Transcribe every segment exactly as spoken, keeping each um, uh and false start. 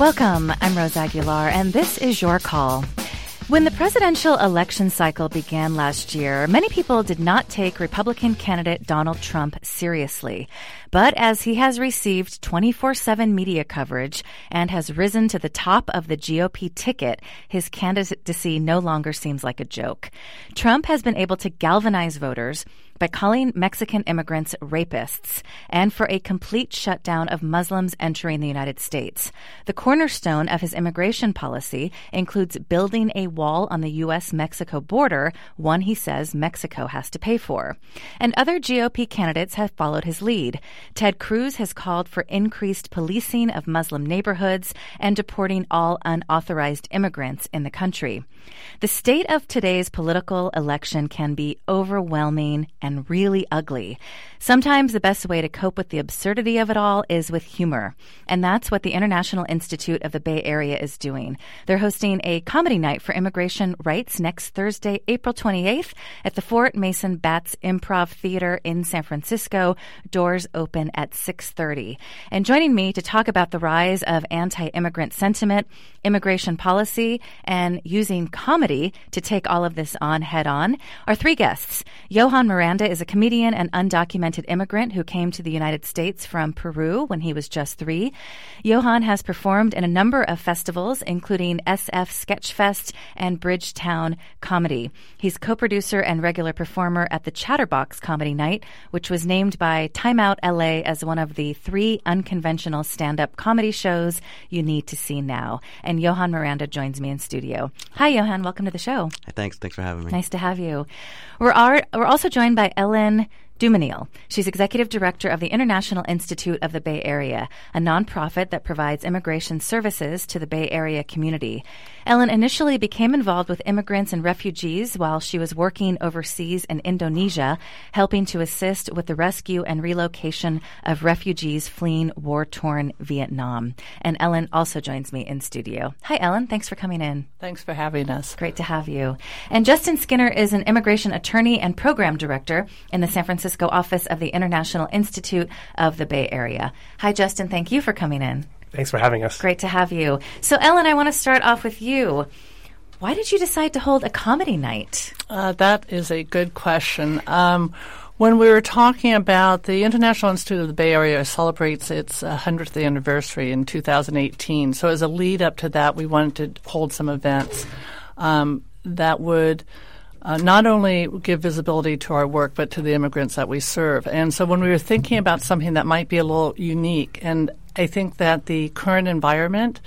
Welcome. I'm Rose Aguilar, and this is Your Call. When the presidential election cycle began last year, many people did not take Republican candidate Donald Trump seriously. But as he has received twenty-four seven media coverage and has risen to the top of the G O P ticket, his candidacy no longer seems like a joke. Trump has been able to galvanize voters by calling Mexican immigrants rapists and for a complete shutdown of Muslims entering the United States. The cornerstone of his immigration policy includes building a wall on the U S Mexico border, one he says Mexico has to pay for. And other G O P candidates have followed his lead. Ted Cruz has called for increased policing of Muslim neighborhoods and deporting all unauthorized immigrants in the country. The state of today's political election can be overwhelming and really ugly. Sometimes the best way to cope with the absurdity of it all is with humor. And that's what the International Institute of the Bay Area is doing. They're hosting a comedy night for immigration rights next Thursday, April twenty-eighth at the Fort Mason Batts Improv Theater in San Francisco. Doors open at six thirty. And joining me to talk about the rise of anti-immigrant sentiment, immigration policy, and using comedy to take all of this on head-on are three guests. Johan Miranda is a comedian and undocumented immigrant who came to the United States from Peru when he was just three. Johan has performed in a number of festivals, including S F Sketchfest and Bridgetown Comedy. He's co-producer and regular performer at the Chatterbox Comedy Night, which was named by Time Out L A as one of the three unconventional stand-up comedy shows you need to see now. And Johan Miranda joins me in studio. Hi, Johan. Welcome to the show. Hey, thanks. Thanks for having me. Nice to have you. We're, are, we're also joined by Ellen Dumenil. She's executive director of the International Institute of the Bay Area, a nonprofit that provides immigration services to the Bay Area community. Ellen initially became involved with immigrants and refugees while she was working overseas in Indonesia, helping to assist with the rescue and relocation of refugees fleeing war-torn Vietnam. And Ellen also joins me in studio. Hi, Ellen. Thanks for coming in. Thanks for having us. Great to have you. And Justin Skinner is an immigration attorney and program director in the San Francisco office of the International Institute of the Bay Area. Hi, Justin. Thank you for coming in. Thanks for having us. Great to have you. So, Ellen, I want to start off with you. Why did you decide to hold a comedy night? Uh, that is a good question. Um, when we were talking about the International Institute of the Bay Area celebrates its uh, one hundredth anniversary in two thousand eighteen. So as a lead up to that, we wanted to hold some events um, that would Uh, not only give visibility to our work, but to the immigrants that we serve. And so when we were thinking about something that might be a little unique, and I think that the current environment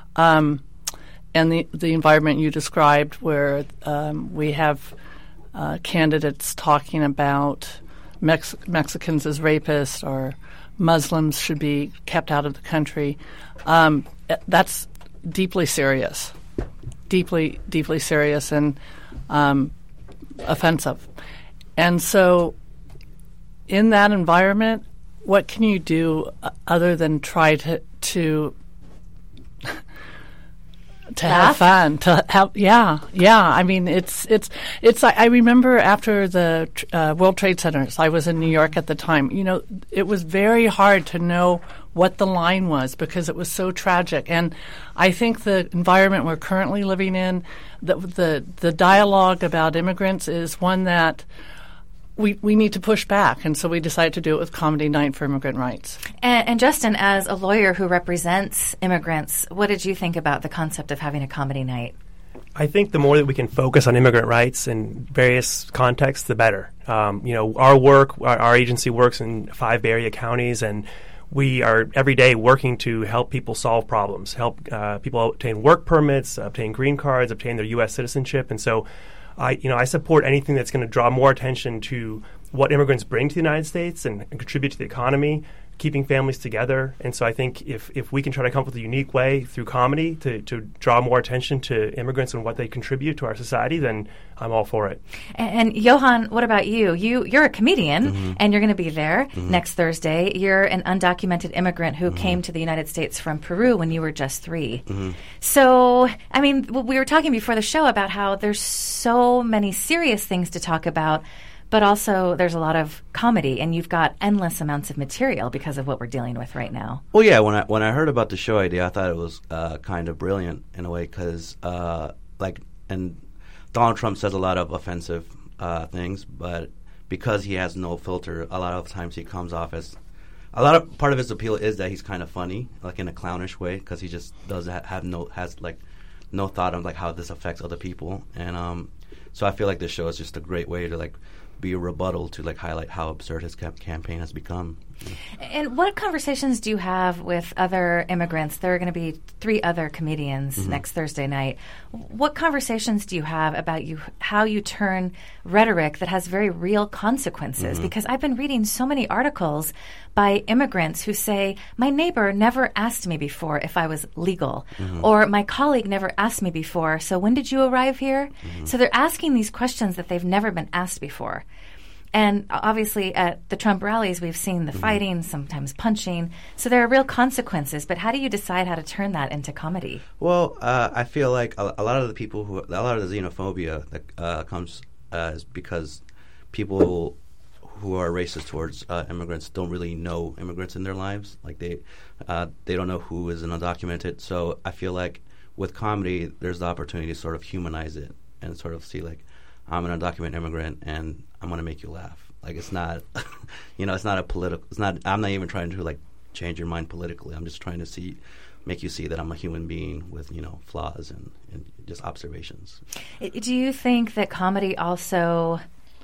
um, and the, the environment you described where um, we have uh, candidates talking about Mex- Mexicans as rapists or Muslims should be kept out of the country, um, that's deeply serious, deeply, deeply serious. And um, offensive. And so in that environment, what can you do other than try to to to Laugh? have fun, to have yeah, yeah. I mean, it's it's it's. I remember after the uh, World Trade Centers, I was in New York at the time. You know, it was very hard to know what the line was because it was so tragic. And I think the environment we're currently living in, the the, the dialogue about immigrants is one that we we need to push back. And so we decided to do it with Comedy Night for Immigrant Rights. And, and Justin, as a lawyer who represents immigrants, what did you think about the concept of having a comedy night? I think the more that we can focus on immigrant rights in various contexts, the better. Um, you know, our work, our, our agency works in five Bay Area counties, and we are every day working to help people solve problems, help uh, people obtain work permits, obtain green cards, obtain their U S citizenship. And so I, you know, I support anything that's going to draw more attention to what immigrants bring to the United States and, and contribute to the economy, keeping families together. And so I think if, if we can try to come up with a unique way through comedy to, to draw more attention to immigrants and what they contribute to our society, then I'm all for it. And, and Johan, what about you? you? You're a comedian, mm-hmm. and you're going to be there mm-hmm. next Thursday. You're an undocumented immigrant who mm-hmm. came to the United States from Peru when you were just three. Mm-hmm. So, I mean, we were talking before the show about how there's so many serious things to talk about, but also there's a lot of comedy, and you've got endless amounts of material because of what we're dealing with right now. Well, yeah, when I when I heard about the show idea, I thought it was uh, kind of brilliant in a way because, uh, like, and Donald Trump says a lot of offensive uh, things, but because he has no filter, a lot of times he comes off as a lot of part of his appeal is that he's kind of funny, like in a clownish way, because he just does ha- have no has like no thought of like how this affects other people, and um, so I feel like this show is just a great way to like be a rebuttal to like highlight how absurd his cap- campaign has become. And what conversations do you have with other immigrants? There are going to be three other comedians mm-hmm. next Thursday night. What conversations do you have about you how you turn rhetoric that has very real consequences? Mm-hmm. Because I've been reading so many articles by immigrants who say, my neighbor never asked me before if I was legal, mm-hmm. or my colleague never asked me before, so when did you arrive here? Mm-hmm. So they're asking these questions that they've never been asked before. And obviously at the Trump rallies, we've seen the mm-hmm. fighting, sometimes punching. So there are real consequences. But how do you decide how to turn that into comedy? Well, uh, I feel like a, a lot of the people who, a lot of the xenophobia that uh, comes uh, is because people who are racist towards uh, immigrants don't really know immigrants in their lives. Like they, uh, they don't know who is an undocumented. So I feel like with comedy, there's the opportunity to sort of humanize it and sort of see like, I'm an undocumented immigrant, and I'm going to make you laugh. Like, it's not, you know, it's not a political, it's not, I'm not even trying to, like, change your mind politically. I'm just trying to see, make you see that I'm a human being with, you know, flaws and, and just observations. Do you think that comedy also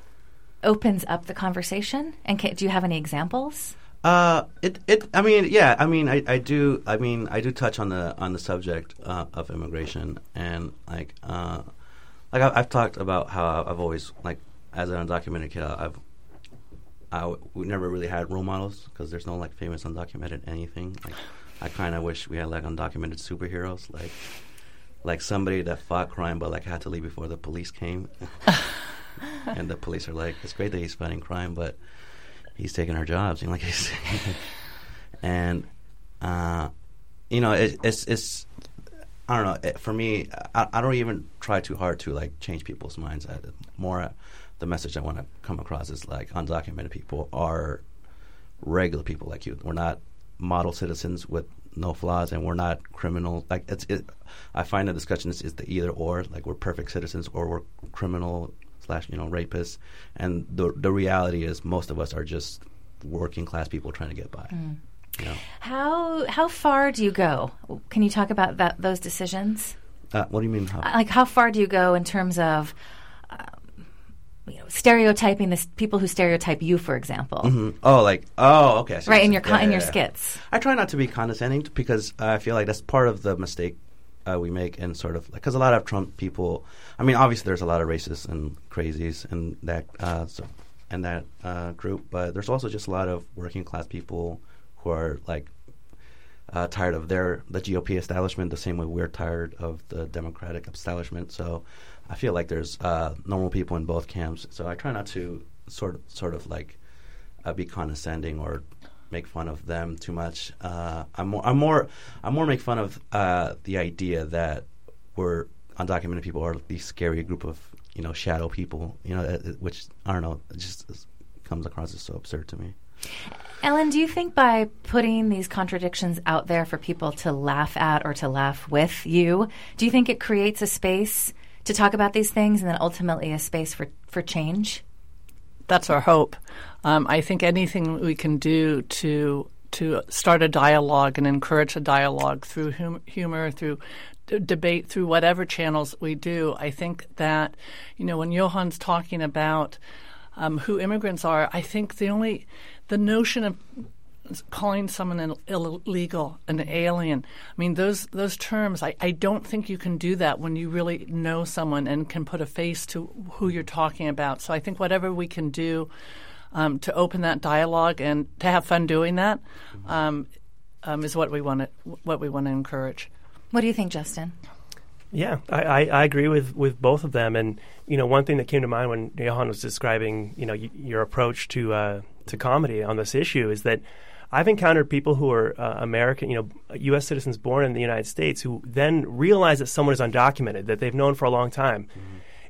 opens up the conversation? And can, do you have any examples? Uh, it, it, I mean, yeah, I mean, I, I do, I mean, I do touch on the, on the subject uh, of immigration, and, like, uh, Like I've, I've talked about how I've always, like, as an undocumented kid, I've I we never really had role models because there's no like famous undocumented anything. Like, I kind of wish we had like undocumented superheroes, like like somebody that fought crime but like had to leave before the police came, and the police are like, it's great that he's fighting crime, but he's taking our jobs, you know, like he's and uh, you know, it, it's it's. I don't know. It, for me, I, I don't even try too hard to like change people's minds. I, more, uh, the message I want to come across is like undocumented people are regular people like you. We're not model citizens with no flaws, and we're not criminal. Like it's, it, I find the discussion is, is the either or. Like we're perfect citizens or we're criminal slash you know rapists. And the the reality is most of us are just working class people trying to get by. Mm. Yeah. How how far do you go? Can you talk about that those decisions? Uh, what do you mean? How? Like how far do you go in terms of um, you know stereotyping the people who stereotype you, for example? Mm-hmm. Oh, like oh, okay. Right in your con- yeah, in yeah, your yeah. skits. I try not to be condescending t- because uh, I feel like that's part of the mistake uh, we make, and sort of because a lot of Trump people. I mean, obviously, there's a lot of racists and crazies in that uh, so, in that uh, group, but there's also just a lot of working class people who are like uh, tired of their the G O P establishment the same way we're tired of the Democratic establishment. So I feel like there's uh, normal people in both camps. So I try not to sort of sort of like uh, be condescending or make fun of them too much. Uh, I'm more I'm more I more make fun of uh, the idea that we're undocumented people are these scary group of you know shadow people. You know, uh, which I don't know, it just it comes across as so absurd to me. Ellen, do you think by putting these contradictions out there for people to laugh at or to laugh with you, do you think it creates a space to talk about these things and then ultimately a space for, for change? That's our hope. Um, I think anything we can do to to start a dialogue and encourage a dialogue through hum- humor, through d- debate, through whatever channels we do, I think that, you know, when Johan's talking about um, who immigrants are, I think the only the notion of calling someone an illegal, an alien, I mean, those those terms, I, I don't think you can do that when you really know someone and can put a face to who you're talking about. So I think whatever we can do um, to open that dialogue and to have fun doing that um, um, is what we want to what we want to encourage. What do you think, Justin? Yeah, I, I, I agree with, with both of them. And, you know, one thing that came to mind when Johan was describing, you know, y- your approach to uh, to comedy on this issue is that I've encountered people who are uh, American, you know, U S citizens born in the United States who then realize that someone is undocumented, that they've known for a long time. Mm-hmm.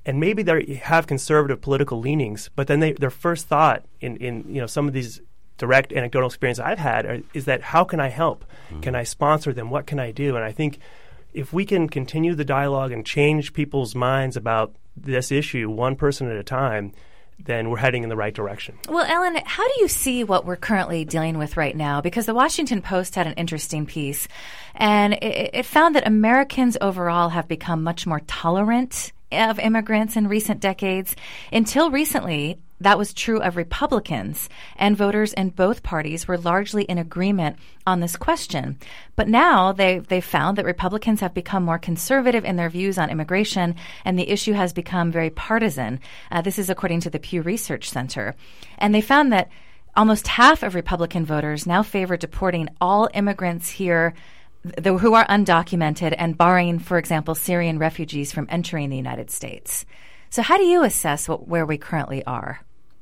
and maybe they have conservative political leanings, but then they, their first thought in, in you know some of these direct anecdotal experience I've had are, is that how can I help? Mm-hmm. Can I sponsor them? What can I do? And I think if we can continue the dialogue and change people's minds about this issue one person at a time, then we're heading in the right direction. Well, Ellen, how do you see what we're currently dealing with right now? Because the Washington Post had an interesting piece, and it, it found that Americans overall have become much more tolerant of immigrants in recent decades. Until recently, that was true of Republicans, and voters in both parties were largely in agreement on this question. But now they they found that Republicans have become more conservative in their views on immigration, and the issue has become very partisan. Uh, this is according to the Pew Research Center. And they found that almost half of Republican voters now favor deporting all immigrants here th- who are undocumented and barring, for example, Syrian refugees from entering the United States. So how do you assess what, where we currently are?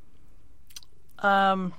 Um,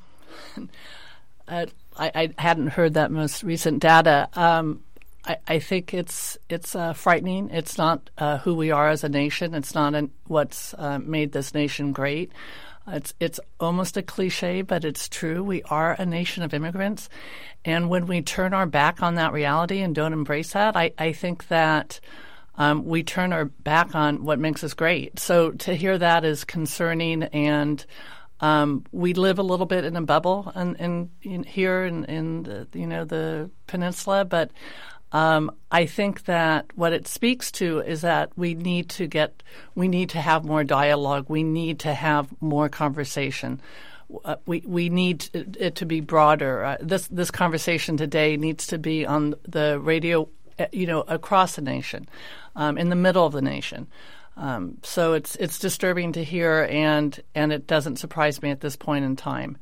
uh, I, I hadn't heard that most recent data. Um, I, I think it's it's uh, frightening. It's not uh, who we are as a nation. It's not an, what's uh, made this nation great. It's it's almost a cliche, but it's true. We are a nation of immigrants, and when we turn our back on that reality and don't embrace that, I, I think that um, we turn our back on what makes us great. So to hear that is concerning, and Um, we live a little bit in a bubble and, and in, here in, in the, you know, the peninsula, but um, I think that what it speaks to is that we need to get, we need to have more dialogue. We need to have more conversation. Uh, we we need it, it to be broader. Uh, this this conversation today needs to be on the radio, uh, you know, across the nation, um, in the middle of the nation. Um, so it's it's disturbing to hear, and and it doesn't surprise me at this point in time.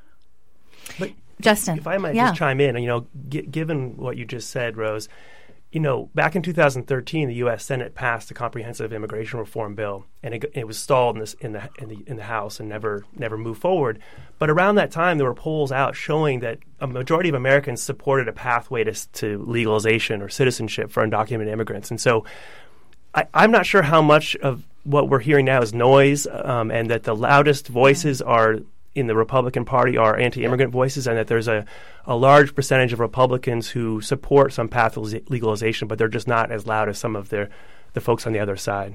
But Justin, if I might yeah. just chime in, you know, g- given what you just said, Rose, you know, back in two thousand thirteen, the U S Senate passed a comprehensive immigration reform bill, and it, it was stalled in, this, in the in the in the House and never never moved forward. But around that time, there were polls out showing that a majority of Americans supported a pathway to, to legalization or citizenship for undocumented immigrants, and so. I, I'm not sure how much of what we're hearing now is noise, um, and that the loudest voices are in the Republican Party are anti-immigrant voices, and that there's a, a large percentage of Republicans who support some path of legalization, but they're just not as loud as some of their the folks on the other side.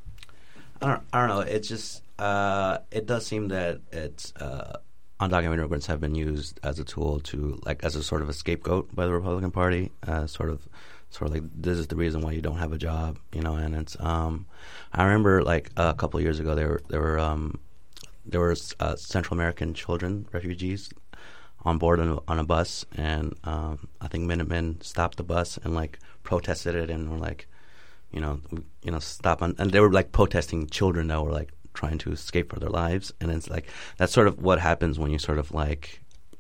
I don't, I don't know. It just uh, it does seem that it's uh, undocumented immigrants have been used as a tool to like as a sort of a scapegoat by the Republican Party, uh, sort of. Sort of like this is the reason why you don't have a job, you know. And it's um, I remember like a couple of years ago there were there were um, there were uh, Central American children refugees on board on a, on a bus, and um, I think Minutemen stopped the bus and like protested it and were like, you know, you know, stop on, and they were like protesting children that were like trying to escape for their lives, and it's like that's sort of what happens when you sort of like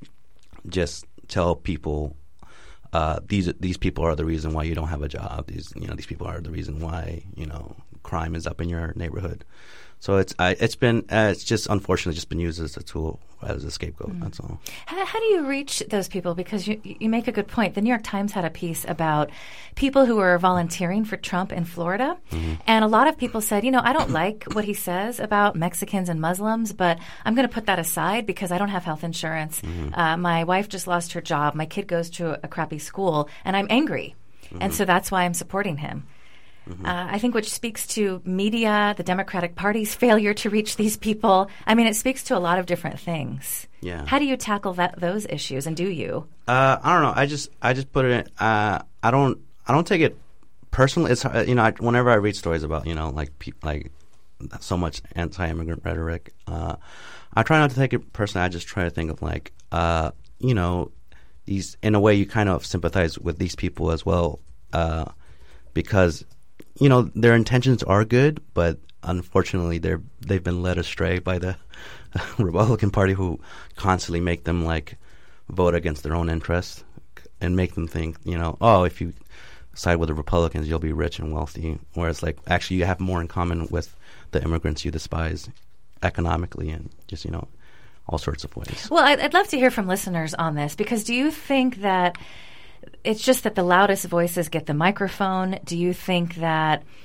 just tell people. Uh, these these people are the reason why you don't have a job. These you know these people are the reason why you know crime is up in your neighborhood. So it's I, it's been uh, it's just unfortunately just been used as a tool as a scapegoat. Mm. That's all. How, how do you reach those people? Because you you make a good point. The New York Times had a piece about people who were volunteering for Trump in Florida, mm-hmm. and a lot of people said, you know, I don't like what he says about Mexicans and Muslims, but I'm going to put that aside because I don't have health insurance. Mm-hmm. Uh, my wife just lost her job. My kid goes to a crappy school, and I'm angry, mm-hmm. and so that's why I'm supporting him. Mm-hmm. Uh, I think which speaks to media, the Democratic Party's failure to reach these people. I mean, it speaks to a lot of different things. Yeah. How do you tackle that those issues, and do you? Uh, I don't know. I just I just put it in. Uh, I don't I don't take it personally. It's you know I, whenever I read stories about you know like pe- like so much anti-immigrant rhetoric, uh, I try not to take it personally. I just try to think of like uh, you know these in a way you kind of sympathize with these people as well uh, because. You know, their intentions are good, but unfortunately they're, they've been led astray by the Republican Party who constantly make them, like, vote against their own interests and make them think, you know, oh, if you side with the Republicans, you'll be rich and wealthy. Whereas, like, actually you have more in common with the immigrants you despise economically and just, you know, all sorts of ways. Well, I'd, I'd love to hear from listeners on this because do you think that it's just that the loudest voices get the microphone? Do you think that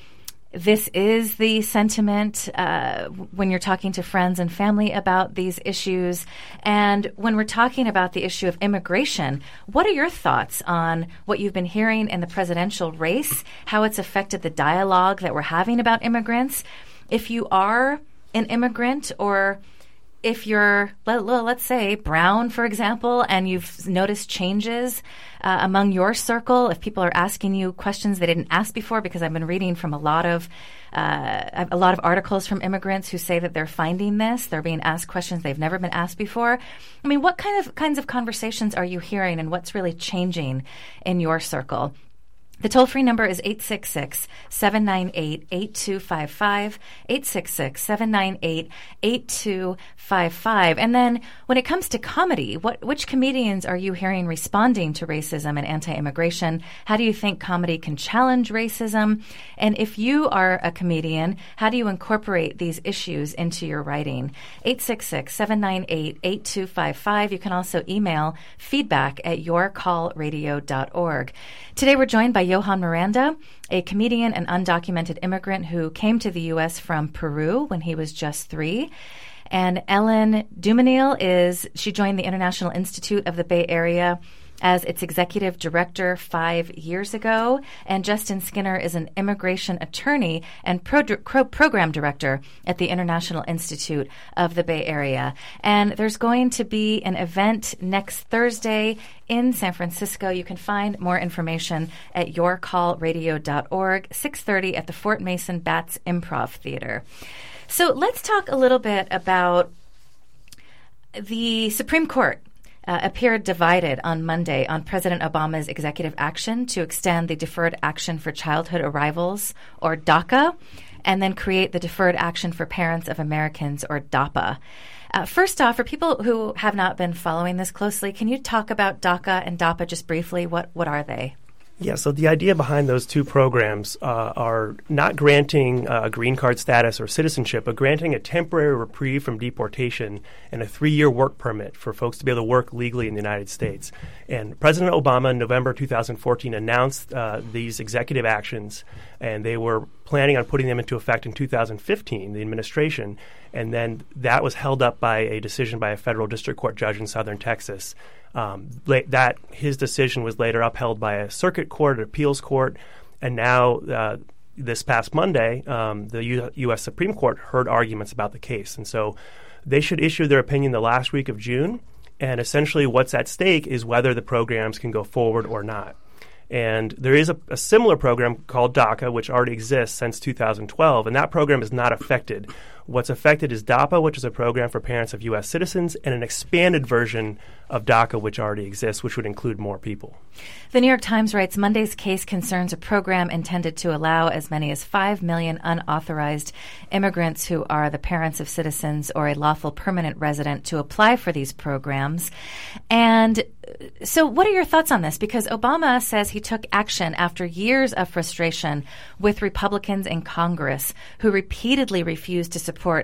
this is the sentiment uh, when you're talking to friends and family about these issues. And when we're talking about the issue of immigration, what are your thoughts on what you've been hearing in the presidential race, how it's affected the dialogue that we're having about immigrants? If you are an immigrant, or if you're, let, let's say, brown, for example, and you've noticed changes uh, among your circle, if people are asking you questions they didn't ask before, because I've been reading from a lot of uh, a lot of articles from immigrants who say that they're finding this, they're being asked questions they've never been asked before. I mean, what kind of kinds of conversations are you hearing, and what's really changing in your circle? The toll-free number is eight six six, seven nine eight, eight two five five, eight six six, seven nine eight, eight two five five. And then when it comes to comedy, what which comedians are you hearing responding to racism and anti-immigration? How do you think comedy can challenge racism? And if you are a comedian, how do you incorporate these issues into your writing? eight six six, seven nine eight, eight two five five. You can also email feedback at your call radio dot org. Today we're joined by Johan Miranda, a comedian and undocumented immigrant who came to the U S from Peru when he was just three. And Ellen Dumenil is, she joined the International Institute of the Bay Area as its executive director five years ago. And Justin Skinner is an immigration attorney and pro- pro- program director at the International Institute of the Bay Area. And there's going to be an event next Thursday in San Francisco. You can find more information at your call radio dot org, six thirty at the Fort Mason Bats Improv Theater. So let's talk a little bit about the Supreme Court. Uh, appeared divided on Monday on President Obama's executive action to extend the Deferred Action for Childhood Arrivals, or DACA, and then create the Deferred Action for Parents of Americans, or DAPA. Uh, first off, for people who have not been following this closely, can you talk about DACA and DAPA just briefly? What what are they? Yeah, so the idea behind those two programs uh, are not granting uh, a green card status or citizenship, but granting a temporary reprieve from deportation and a three-year work permit for folks to be able to work legally in the United States. And President Obama in November two thousand fourteen announced uh, these executive actions, and they were planning on putting them into effect in two thousand fifteen, the administration, and then that was held up by a decision by a federal district court judge in southern Texas. Um, that his decision was later upheld by a circuit court, an appeals court, and now uh, this past Monday, um, the U- U.S. Supreme Court heard arguments about the case. And so they should issue their opinion the last week of June, and essentially what's at stake is whether the programs can go forward or not. And there is a, a similar program called DACA, which already exists since two thousand twelve, and that program is not affected. What's affected is DAPA, which is a program for parents of U S citizens, and an expanded version of DACA, which already exists, which would include more people. The New York Times writes, Monday's case concerns a program intended to allow as many as five million unauthorized immigrants who are the parents of citizens or a lawful permanent resident to apply for these programs. And so what are your thoughts on this? Because Obama says he took action after years of frustration with Republicans in Congress who repeatedly refused to support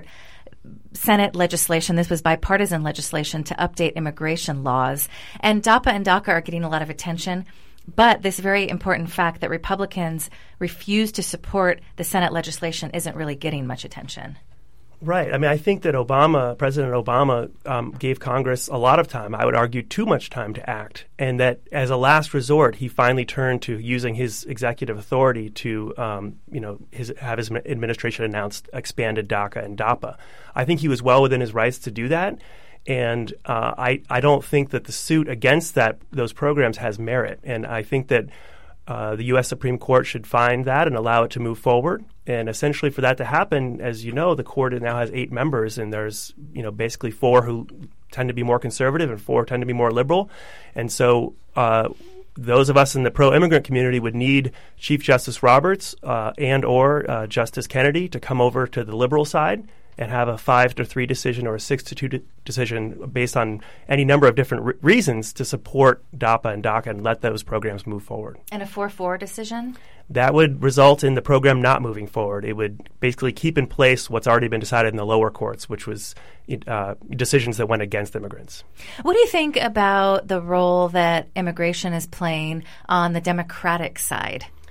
Senate legislation. This was bipartisan legislation to update immigration laws. And DAPA and DACA are getting a lot of attention. But this very important fact that Republicans refuse to support the Senate legislation isn't really getting much attention. Right. I mean, I think that Obama, President Obama, um, gave Congress a lot of time, I would argue too much time to act, and that as a last resort, he finally turned to using his executive authority to, um, you know, his, have his administration announce expanded DACA and DAPA. I think he was well within his rights to do that, and uh, I, I don't think that the suit against that those programs has merit, and I think that Uh, the U S Supreme Court should find that and allow it to move forward. And essentially for that to happen, as you know, the court now has eight members, and there's, you know, basically four who tend to be more conservative and four tend to be more liberal. And so uh, those of us in the pro-immigrant community would need Chief Justice Roberts uh, and or uh, Justice Kennedy to come over to the liberal side and have a five to three decision or a six to two de- decision based on any number of different re- reasons to support DAPA and DACA and let those programs move forward. And a four four decision? That would result in the program not moving forward. It would basically keep in place what's already been decided in the lower courts, which was uh, decisions that went against immigrants. What do you think about the role that immigration is playing on the Democratic side?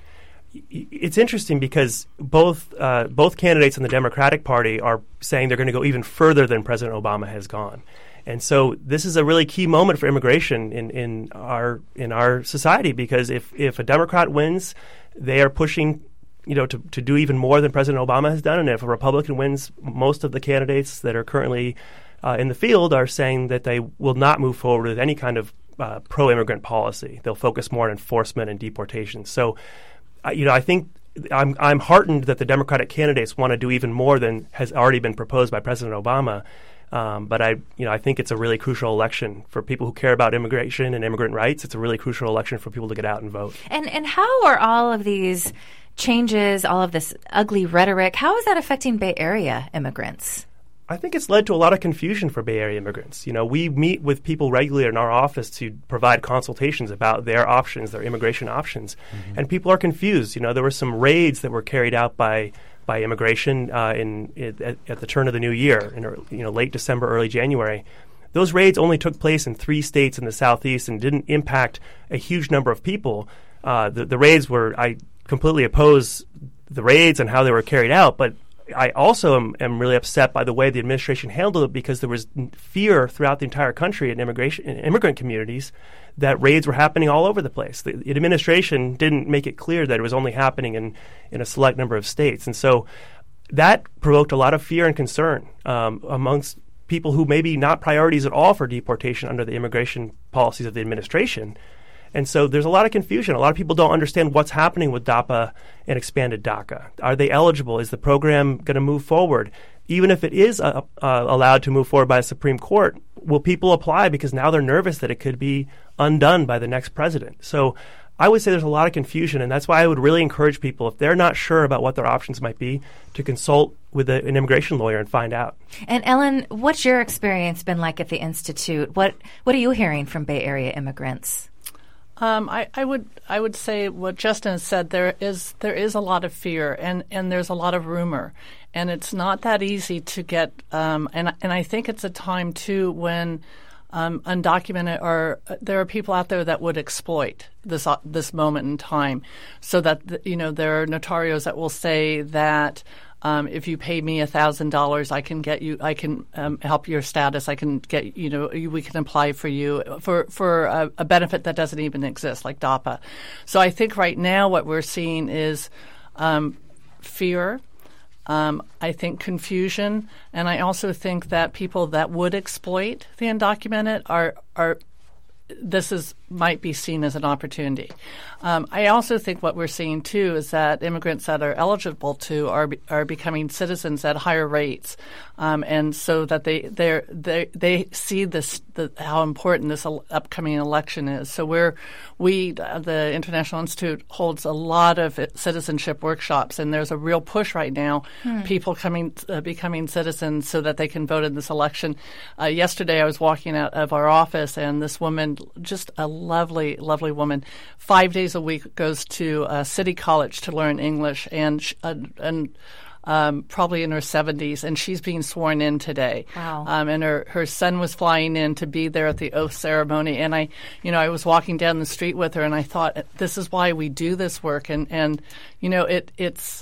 it's interesting because both uh, both candidates in the Democratic Party are saying they're going to go even further than President Obama has gone. And so this is a really key moment for immigration in, in our in our society, because if, if a Democrat wins, they are pushing, you know, to, to do even more than President Obama has done. And if a Republican wins, most of the candidates that are currently uh, in the field are saying that they will not move forward with any kind of uh, pro-immigrant policy. They'll focus more on enforcement and deportation. So, uh, you know, I think I'm I'm heartened that the Democratic candidates want to do even more than has already been proposed by President Obama. Um, but I, you know, I think it's a really crucial election for people who care about immigration and immigrant rights. It's a really crucial election for people to get out and vote. And and how are all of these changes, all of this ugly rhetoric, how is that affecting Bay Area immigrants? I think it's led to a lot of confusion for Bay Area immigrants. You know, we meet with people regularly in our office to provide consultations about their options, their immigration options, mm-hmm. and people are confused. You know, there were some raids that were carried out by by immigration uh, in, in at, at the turn of the new year, in you know late December, early January. Those raids only took place in three states in the Southeast and didn't impact a huge number of people. Uh, the, the raids were, I completely oppose the raids and how they were carried out, but I also am, am really upset by the way the administration handled it, because there was fear throughout the entire country in immigration in immigrant communities that raids were happening all over the place. The, the administration didn't make it clear that it was only happening in, in a select number of states. And so that provoked a lot of fear and concern um, amongst people who may be not priorities at all for deportation under the immigration policies of the administration. And so there's a lot of confusion. A lot of people don't understand what's happening with DAPA and expanded DACA. Are they eligible? Is the program going to move forward? Even if it is uh, uh, allowed to move forward by the Supreme Court, will people apply because now they're nervous that it could be undone by the next president? So I would say there's a lot of confusion, and that's why I would really encourage people, if they're not sure about what their options might be, to consult with a, an immigration lawyer and find out. And Ellen, what's your experience been like at the Institute? What What are you hearing from Bay Area immigrants? Um, I, I would I would say what Justin has said. There is there is a lot of fear, and, and there's a lot of rumor, and it's not that easy to get. Um, and and I think it's a time too when um, undocumented or uh, there are people out there that would exploit this uh, this moment in time, so that the, you know there are notarios that will say that. Um, if you pay me a thousand dollars, I can get you. I can um, help your status. I can get you know. We can apply for you for for a, a benefit that doesn't even exist, like DAPA. So I think right now what we're seeing is um, fear. Um, I think confusion, and I also think that people that would exploit the undocumented are are. This is might be seen as an opportunity. Um, I also think what we're seeing too is that immigrants that are eligible to are are becoming citizens at higher rates, um, and so that they they they they see this the, how important this el- upcoming election is. So we're we uh, the International Institute holds a lot of citizenship workshops, and there's a real push right now, hmm. people coming uh, becoming citizens so that they can vote in this election. Uh, yesterday, I was walking out of our office, and this woman, just a lovely, lovely woman, five days a week goes to uh, City College to learn English, and sh- uh, and um, probably in her seventies, and she's being sworn in today. Wow! Um, and her her son was flying in to be there at the oath ceremony, and I, you know, I was walking down the street with her, and I thought, this is why we do this work, and and you know, it it's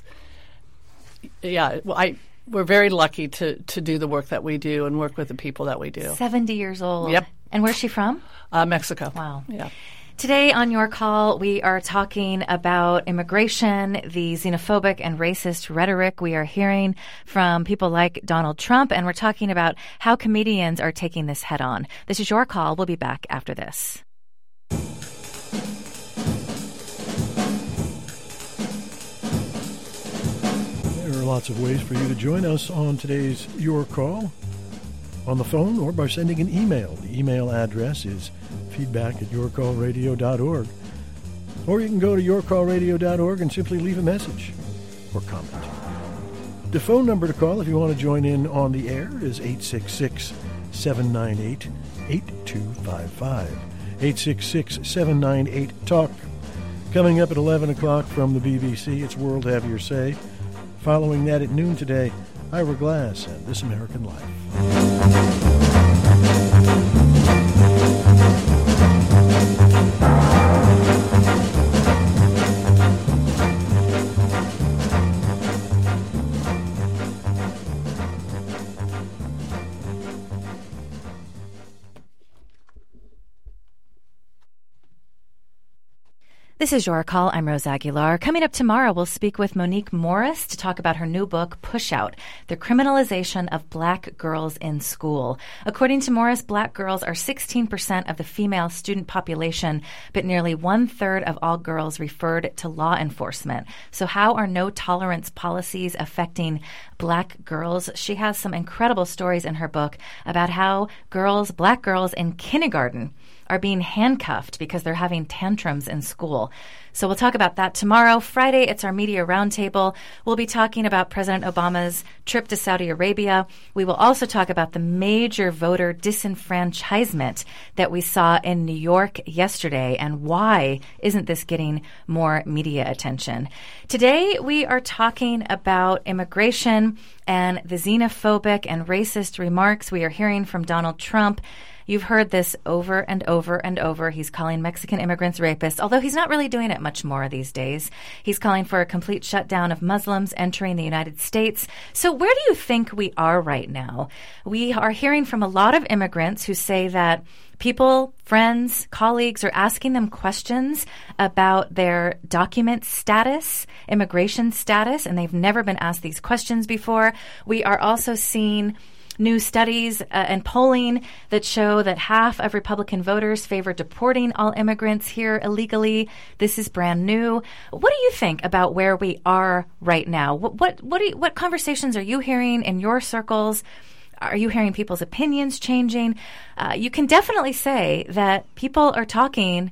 yeah, I. We're very lucky to, to do the work that we do and work with the people that we do. seventy years old. Yep. And where's she from? Uh, Mexico. Wow. Yeah. Today on Your Call, we are talking about immigration, the xenophobic and racist rhetoric we are hearing from people like Donald Trump, and we're talking about how comedians are taking this head on. This is Your Call. We'll be back after this. There are lots of ways for you to join us on today's Your Call, on the phone or by sending an email. The email address is feedback at your call radio dot org. Or you can go to your call radio dot org and simply leave a message or comment. The phone number to call if you want to join in on the air is eight six six, seven nine eight, eight two five five. eight six six, seven nine eight, talk. Coming up at eleven o'clock from the B B C, it's World Have Your Say. Following that at noon today, Ira Glass and This American Life. This is Your Call. I'm Rose Aguilar. Coming up tomorrow, we'll speak with Monique Morris to talk about her new book, Push Out, The Criminalization of Black Girls in School. According to Morris, black girls are sixteen percent of the female student population, but nearly one-third of all girls referred to law enforcement. So how are no-tolerance policies affecting black girls? She has some incredible stories in her book about how girls, black girls in kindergarten, are being handcuffed because they're having tantrums in school. So we'll talk about that tomorrow. Friday, it's our media roundtable. We'll be talking about President Obama's trip to Saudi Arabia. We will also talk about the major voter disenfranchisement that we saw in New York yesterday, and why isn't this getting more media attention? Today, we are talking about immigration and the xenophobic and racist remarks we are hearing from Donald Trump. You've heard this over and over and over. He's calling Mexican immigrants rapists, although he's not really doing it much more these days. He's calling for a complete shutdown of Muslims entering the United States. So where do you think we are right now? We are hearing from a lot of immigrants who say that people, friends, colleagues are asking them questions about their document status, immigration status, and they've never been asked these questions before. We are also seeing new studies uh, and polling that show that half of Republican voters favor deporting all immigrants here illegally. This is brand new. What do you think about where we are right now? What what what, do you, what conversations are you hearing in your circles? Are you hearing people's opinions changing? Uh, you can definitely say that people are talking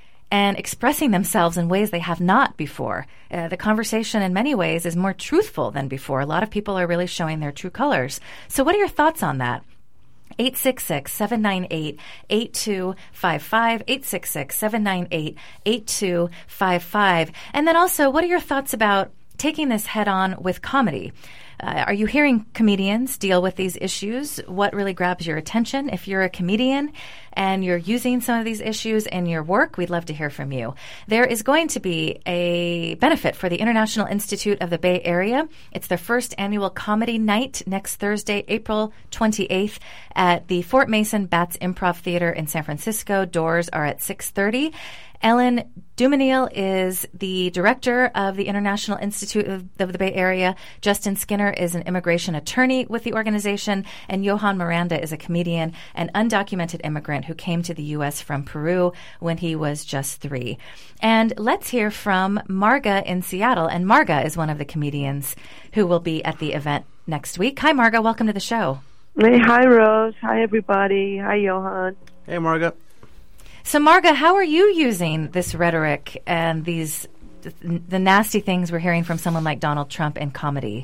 and expressing themselves in ways they have not before. Uh, the conversation in many ways is more truthful than before. A lot of people are really showing their true colors. So what are your thoughts on that? eight six six, seven nine eight, eight two five five, eight six six, seven nine eight, eight two five five. And then also, what are your thoughts about taking this head on with comedy? Uh, are you hearing comedians deal with these issues? What really grabs your attention? If you're a comedian and you're using some of these issues in your work, we'd love to hear from you. There is going to be a benefit for the International Institute of the Bay Area. It's their first annual comedy night next Thursday, April twenty-eighth at the Fort Mason Bats Improv Theater in San Francisco. Doors are at six thirty. Ellen Dumenil is the director of the International Institute of, of the Bay Area. Justin Skinner is an immigration attorney with the organization. And Johan Miranda is a comedian, an undocumented immigrant who came to the U S from Peru when he was just three. And let's hear from Marga in Seattle. And Marga is one of the comedians who will be at the event next week. Hi, Marga. Welcome to the show. Hey, hi, Rose. Hi, everybody. Hi, Johan. Hey, Marga. So, Marga, how are you using this rhetoric and these the nasty things we're hearing from someone like Donald Trump in comedy?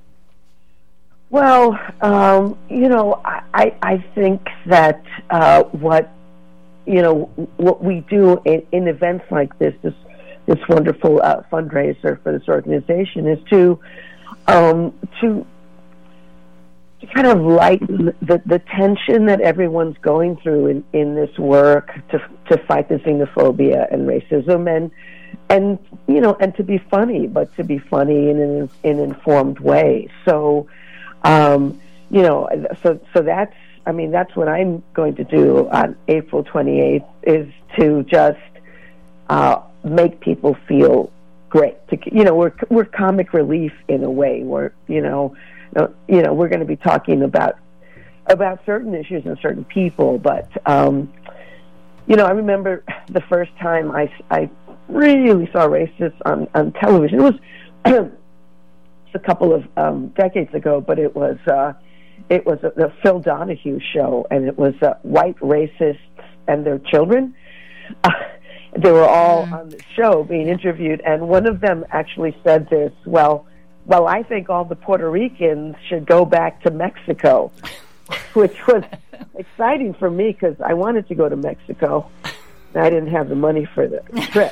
Well, um, you know, I, I think that uh, what you know what we do in, in events like this, this this wonderful uh, fundraiser for this organization, is to um, to. to kind of lighten the, the tension that everyone's going through in, in this work to to fight the xenophobia and racism, and and you know, and to be funny, but to be funny in an in an informed way. So, um, you know, so so that's I mean that's what I'm going to do on April twenty-eighth, is to just uh, make people feel great. To, you know, we're we're comic relief in a way. We're you know. You know, we're going to be talking about about certain issues and certain people, but um, you know, I remember the first time I, I really saw racists on, on television. It was a couple of um, decades ago, but it was uh, it was a, the Phil Donahue show, and it was uh, white racists and their children. Uh, they were all mm. on the show being interviewed, and one of them actually said this, well, Well, I think all the Puerto Ricans should go back to Mexico, which was exciting for me because I wanted to go to Mexico, and I didn't have the money for the trip.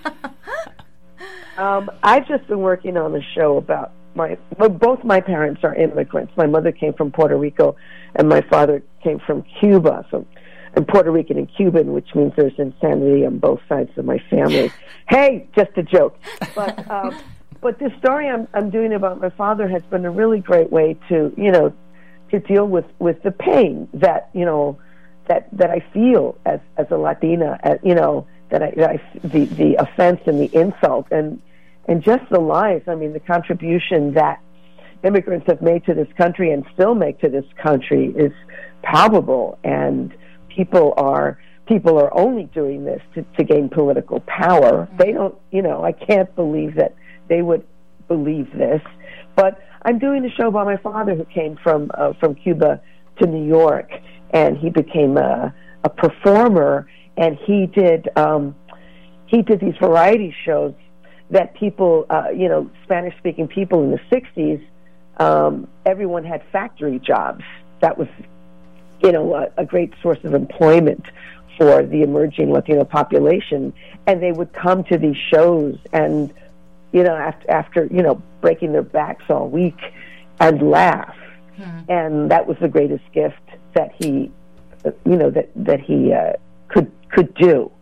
um, I've just been working on a show about my. Well, both my parents are immigrants. My mother came from Puerto Rico, and my father came from Cuba. So I'm Puerto Rican and Cuban, which means there's insanity on both sides of my family. Hey, just a joke, but. Um, But this story I'm, I'm doing about my father has been a really great way to, you know, to deal with, with the pain that, you know, that, that I feel as, as a Latina, as, you know, that I, that I the the offense and the insult and and just the lies. I mean, the contribution that immigrants have made to this country and still make to this country is palpable, and people are people are only doing this to, to gain political power. They don't, you know, I can't believe that they would believe this. But I'm doing a show about my father, who came from uh, from Cuba to New York, and he became a, a performer, and he did um, he did these variety shows that people, uh, you know, Spanish-speaking people in the sixties, um, everyone had factory jobs. That was, you know, a, a great source of employment for the emerging Latino population, and they would come to these shows and, you know, after, after you know, breaking their backs all week and laugh. Hmm. And that was the greatest gift that he, you know, that, that he uh, could could do.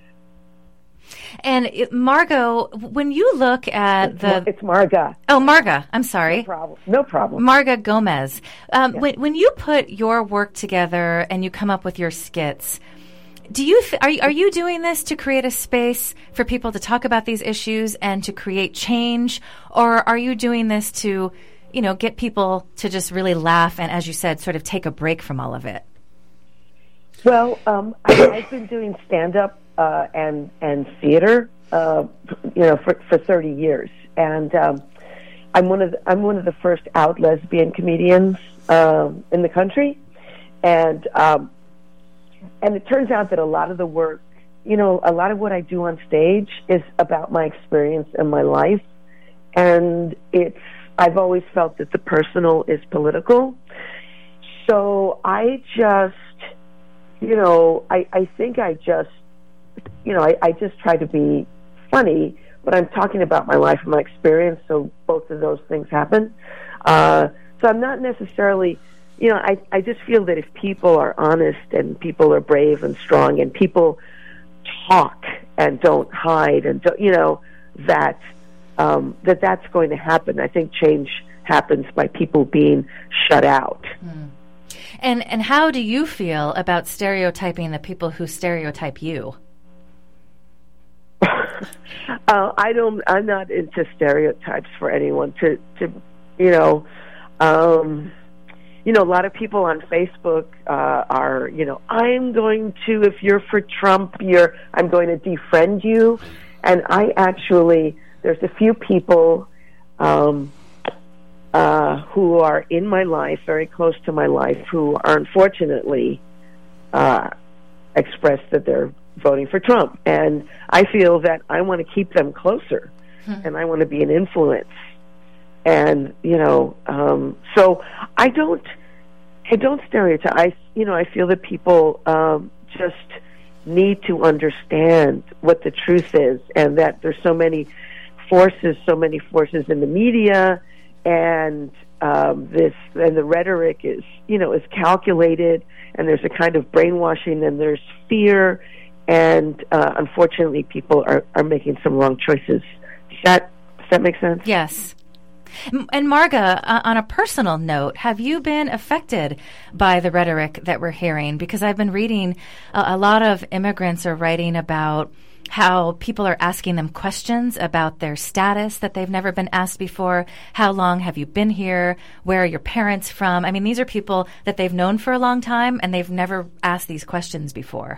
And it, Margot, when you look at it's the... Mar- it's Marga. Oh, Marga. I'm sorry. No problem. No problem. Marga Gomez. Um, yeah. when, when you put your work together and you come up with your skits, do you th- are, are you doing this to create a space for people to talk about these issues and to create change? Or are you doing this to, you know, get people to just really laugh and, as you said, sort of take a break from all of it? Well, um, I, I've been doing stand-up uh, and and theater, uh, you know, for, for thirty years, and um, I'm one of the, I'm one of the first out lesbian comedians um, in the country, and um, and it turns out that a lot of the work, you know, a lot of what I do on stage is about my experience and my life, and it's I've always felt that the personal is political, so I just. You know, I, I think I just, you know, I, I just try to be funny, but I'm talking about my life and my experience, so both of those things happen. Uh, so I'm not necessarily, you know, I, I just feel that if people are honest and people are brave and strong and people talk and don't hide and, don't, you know, that, um, that that's going to happen. I think change happens by people being shut out. Mm. And and how do you feel about stereotyping the people who stereotype you? uh, I don't. I'm not into stereotypes for anyone. To to you know, um, you know, a lot of people on Facebook uh, are you know, I'm going to if you're for Trump, you're I'm going to defriend you, and I actually there's a few people. Um, Uh, who are in my life, very close to my life, who are unfortunately uh, expressed that they're voting for Trump. And I feel that I want to keep them closer, hmm. and I want to be an influence. And, you know, um, so I don't, I don't stereotype. I, you know, I feel that people um, just need to understand what the truth is, and that there's so many forces, so many forces in the media, and um, this and the rhetoric is, you know, is calculated, and there's a kind of brainwashing, and there's fear, and uh, unfortunately, people are, are making some wrong choices. Does that does that make sense? Yes. And Marga, uh, on a personal note, have you been affected by the rhetoric that we're hearing? Because I've been reading uh, a lot of immigrants are writing about how people are asking them questions about their status that they've never been asked before. How long have you been here? Where are your parents from? I mean, these are people that they've known for a long time, and they've never asked these questions before.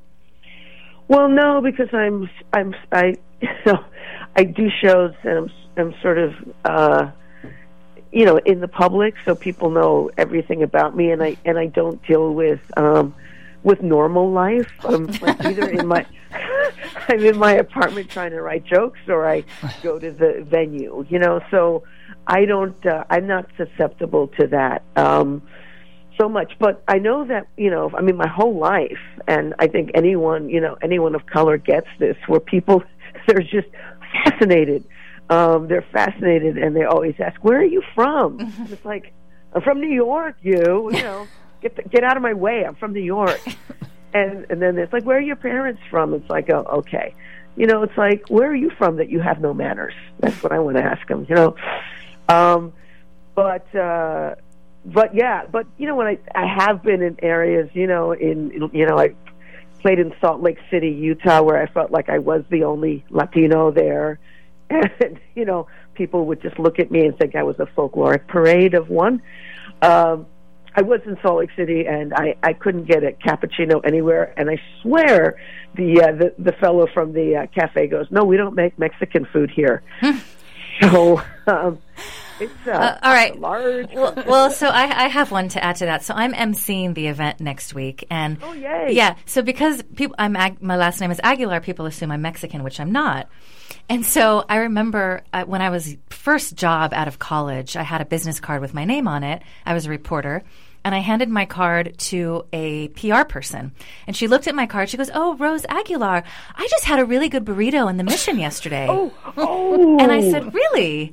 Well, no, because I'm, I'm, I, you know, I do shows, and I'm, I'm sort of, uh, you know, in the public, so people know everything about me, and I, and I don't deal with, um, with normal life. I'm like either in my, I'm in my apartment trying to write jokes, or I go to the venue, you know, so I don't, uh, I'm not susceptible to that, um, so much, but I know that, you know, I mean, my whole life, and I think anyone, you know, anyone of color gets this, where people, they're just fascinated. Um, they're fascinated, and they always ask, where are you from? Mm-hmm. It's like, I'm from New York, you, you know, get the, get out of my way, I'm from New York. and and then it's like, where are your parents from? It's like, oh, okay. You know, it's like, where are you from that you have no manners? That's what I want to ask them, you know. Um, but, uh, But yeah, but you know, when I I have been in areas, you know, in you know, I played in Salt Lake City, Utah, where I felt like I was the only Latino there. And, you know, people would just look at me and think I was a folkloric parade of one. Um, I was in Salt Lake City, and I, I couldn't get a cappuccino anywhere. And I swear the uh, the, the fellow from the uh, cafe goes, "No, we don't make Mexican food here." So um, it's uh, uh, all right. large. Well, well so I, I have one to add to that. So I'm emceeing the event next week, and oh yay! Yeah, so because people, I'm Ag- my last name is Aguilar, people assume I'm Mexican, which I'm not. And so I remember uh, when I was first job out of college, I had a business card with my name on it. I was a reporter. And I handed my card to a P R person. And she looked at my card. She goes, "Oh, Rose Aguilar, I just had a really good burrito in the Mission yesterday." Oh, oh. And I said, "Really?"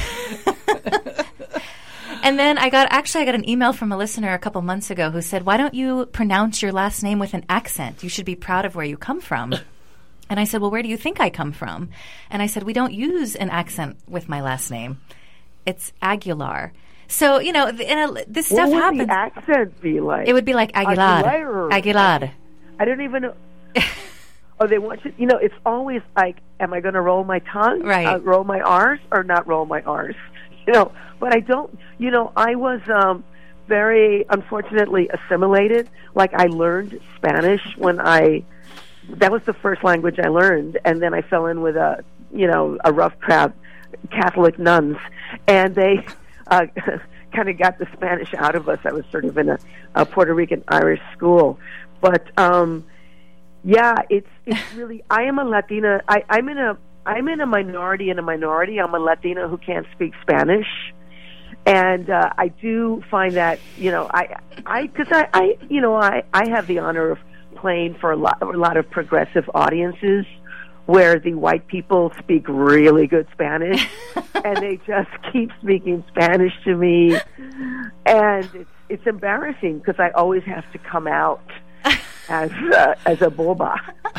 And then I got, actually I got an email from a listener a couple months ago who said, "Why don't you pronounce your last name with an accent? You should be proud of where you come from." And I said, "Well, where do you think I come from?" And I said, "We don't use an accent with my last name. It's Aguilar." So, you know, in a, this stuff what would happens. the accent be like? It would be like Aguilar. Aguilar. Aguilar. I don't even know. Oh, they want you. You know, it's always like, am I going to roll my tongue? Right. Uh, roll my R's or not roll my R's? You know, but I don't. You know, I was um, very unfortunately assimilated. Like I learned Spanish when I. That was the first language I learned, and then I fell in with a, you know, a rough crowd, Catholic nuns, and they. Uh, kind of got the Spanish out of us. I was sort of in a, a Puerto Rican Irish school, but um, yeah, it's it's really. I am a Latina. I, I'm in a I'm in a minority in a minority. I'm a Latina who can't speak Spanish, and uh, I do find that you know I I because I, I you know I I have the honor of playing for a lot a lot of progressive audiences, where the white people speak really good Spanish, and they just keep speaking Spanish to me, and it's it's embarrassing because I always have to come out as uh, as a boba.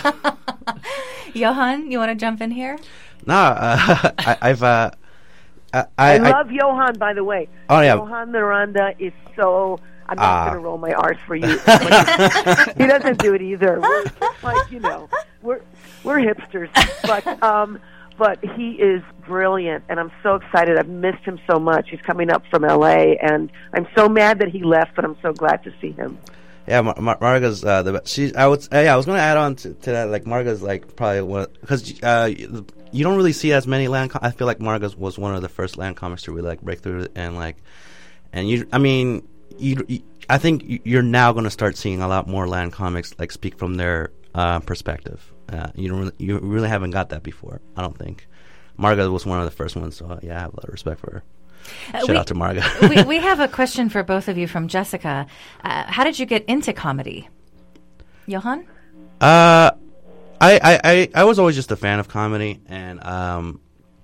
Johan, you want to jump in here? No, uh, I, I've. Uh, I, I, I love Johan, by the way. Oh yeah, Johan Miranda is so. I'm not uh, going to roll my R's for you. He doesn't do it either. We're just like you know, we're we're hipsters, but um, but he is brilliant, and I'm so excited. I've missed him so much. He's coming up from L A, and I'm so mad that he left, but I'm so glad to see him. Yeah, Mar- Mar- Marga's uh, the she. I would. Uh, yeah, I was going to add on to, to that. Like Marga's like probably one because uh, you don't really see as many land. Com- I feel like Marga's was one of the first land comics to really like break through and like, and you. I mean. You, you, I think you're now going to start seeing a lot more land comics like speak from their uh, perspective. Uh, you don't really, you really haven't got that before. I don't think. Marga was one of the first ones, so uh, yeah, I have a lot of respect for her. Uh, Shout we, out to Marga. we, we have a question for both of you from Jessica. Uh, how did you get into comedy, Johan? Uh, I, I, I, I was always just a fan of comedy, and um,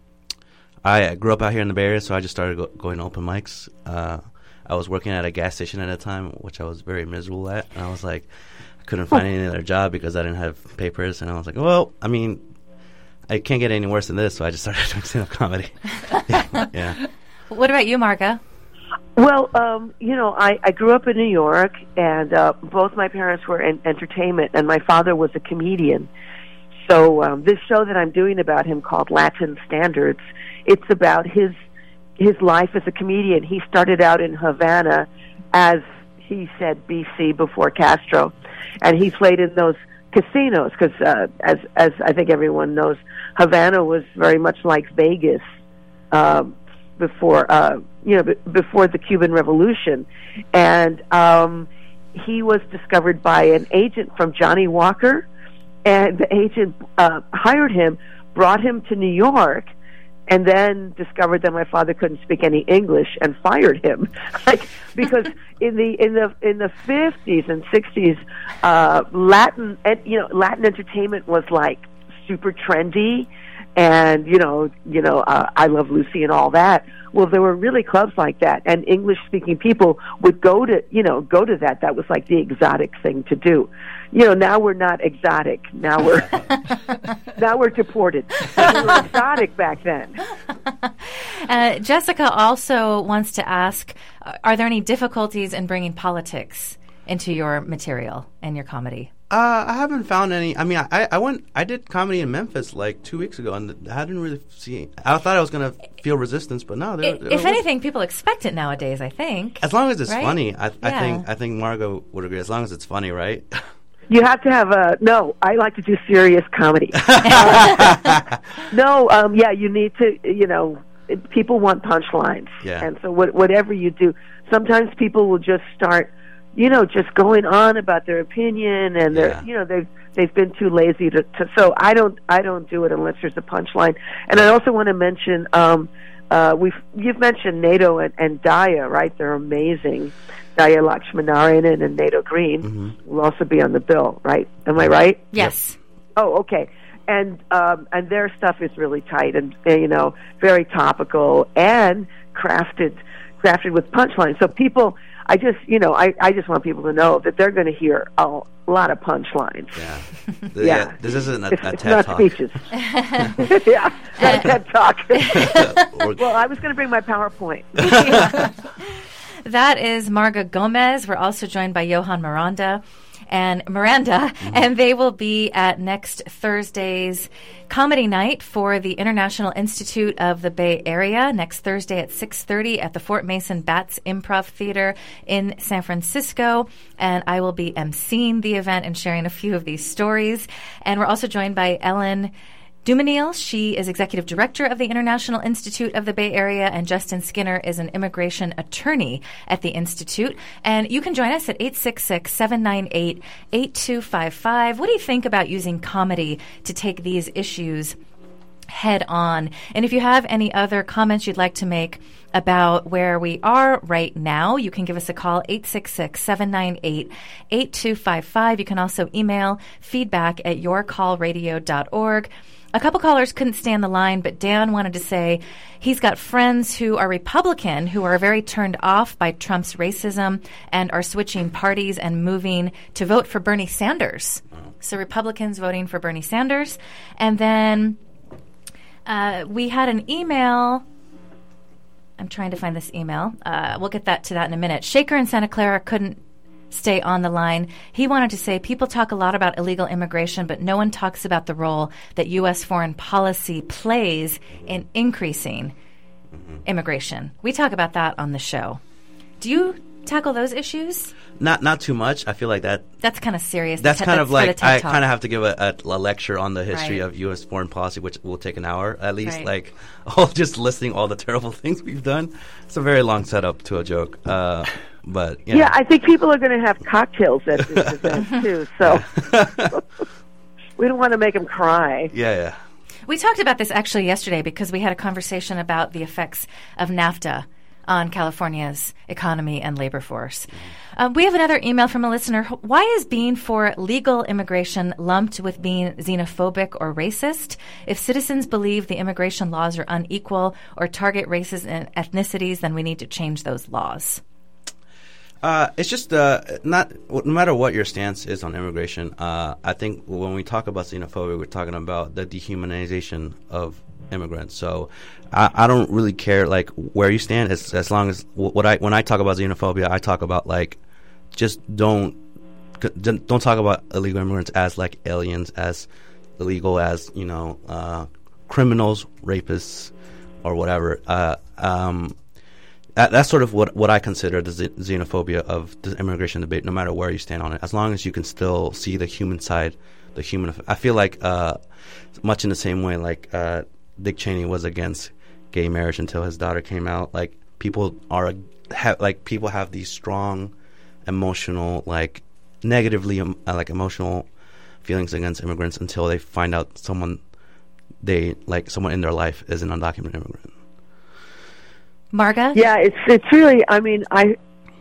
I grew up out here in the Bay Area, so I just started go- going to open mics. Uh, I was working at a gas station at a time, which I was very miserable at. And I was like, I couldn't find any other job because I didn't have papers. And I was like, well, I mean, I can't get any worse than this. So I just started doing stand-up comedy. yeah. yeah. What about you, Marga? Well, um, you know, I, I grew up in New York, and uh, both my parents were in entertainment, and my father was a comedian. So um, this show that I'm doing about him called Latin Standards, it's about his his life as a comedian. He started out in Havana as, he said, B C before Castro, and he played in those casinos because, uh, as as I think everyone knows, Havana was very much like Vegas uh, before uh, you know b- before the Cuban Revolution, and um, he was discovered by an agent from Johnny Walker, and the agent uh, hired him, brought him to New York, and then discovered that my father couldn't speak any English and fired him, like because in the in the in the fifties and sixties, uh, Latin you know Latin entertainment was like super trendy, and you know you know uh, I Love Lucy and all that. Well, there were really clubs like that, and English speaking people would go to you know go to that. That was like the exotic thing to do. You know, now we're not exotic. Now we're now we're deported. We were exotic back then. Uh, Jessica also wants to ask: are there any difficulties in bringing politics into your material and your comedy? Uh, I haven't found any. I mean, I, I went, I did comedy in Memphis like two weeks ago, and I didn't really see. I thought I was gonna feel resistance, but no. There, It, there if was- anything, people expect it nowadays, I think. as long as it's right? funny, I, I Yeah. think I think Margot would agree. As long as it's funny, right? You have to have a no. I like to do serious comedy. no, um, yeah, you need to. You know, it, people want punchlines, Yeah. and so what, whatever you do, sometimes people will just start, you know, just going on about their opinion, and they're, Yeah. you know, they've they've been too lazy to, to. So I don't, I don't do it unless there's a punchline. And I also want to mention, um, uh, we've you've mentioned Nato and, and Daya, right? They're amazing. Daya Lakshminarayanan and Nato Green Mm-hmm. will also be on the bill, right? Am I right? Yes. Oh, okay. And um, and their stuff is really tight and uh, you know, very topical and crafted crafted with punchlines. So people, I just you know, I, I just want people to know that they're going to hear a lot of punchlines. Yeah. Yeah. This isn't a, It's, a it's TED not talk. speeches. yeah, not a TED talk. Or- Well, I was going to bring my PowerPoint. That is Marga Gomez. We're also joined by Johan Miranda and Miranda, and they will be at next Thursday's comedy night for the International Institute of the Bay Area next Thursday at six thirty at the Fort Mason Bats Improv Theater in San Francisco. And I will be emceeing the event and sharing a few of these stories. And we're also joined by Ellen Dumenil. She is executive director of the International Institute of the Bay Area, and Justin Skinner is an immigration attorney at the Institute. And you can join us at eight six six, seven nine eight, eight two five five. What do you think about using comedy to take these issues head on? And if you have any other comments you'd like to make about where we are right now, you can give us a call, eight six six, seven nine eight, eight two five five. You can also email feedback at your call radio dot org. A couple callers couldn't stay on the line, but Dan wanted to say he's got friends who are Republican who are very turned off by Trump's racism and are switching parties and moving to vote for Bernie Sanders. So Republicans voting for Bernie Sanders. And then uh, we had an email. I'm trying to find this email. Uh, we'll get that to that in a minute. Shaker in Santa Clara couldn't stay on the line. He wanted to say people talk a lot about illegal immigration, but no one talks about the role that U S foreign policy plays in increasing immigration. We talk about that on the show. Do you tackle those issues? Not not too much. I feel like that. That's kind of serious. That's The te- kind of for the like TED I Talk. kind of have to give a, a, a lecture on the history Right. of U S foreign policy, which will take an hour at least. Right. Like, all just listing all the terrible things we've done. It's a very long setup to a joke. Uh, but you know. Yeah, I think people are going to have cocktails at this event too. So we don't want to make them cry. yeah, yeah. We talked about this actually yesterday because we had a conversation about the effects of NAFTA on California's economy and labor force. Um, we have another email from a listener. Why is being for legal immigration lumped with being xenophobic or racist? If citizens believe the immigration laws are unequal or target races and ethnicities, then we need to change those laws. Uh, it's just uh, not no matter what your stance is on immigration. Uh, I think when we talk about xenophobia, we're talking about the dehumanization of immigrants. So I, I don't really care like where you stand as as long as what I when I talk about xenophobia, I talk about like just don't don't talk about illegal immigrants as like aliens, as illegal as you know uh, criminals, rapists, or whatever. Uh, um, That, that's sort of what, what I consider the xe- xenophobia of the immigration debate, no matter where you stand on it. As long as you can still see the human side, the human. I feel like uh, much in the same way, like uh, Dick Cheney was against gay marriage until his daughter came out. Like people are, ha- like people have these strong, emotional, like negatively, um, uh, like emotional feelings against immigrants until they find out someone they like someone in their life is an undocumented immigrant. Marga? Yeah, it's it's really. I mean, I,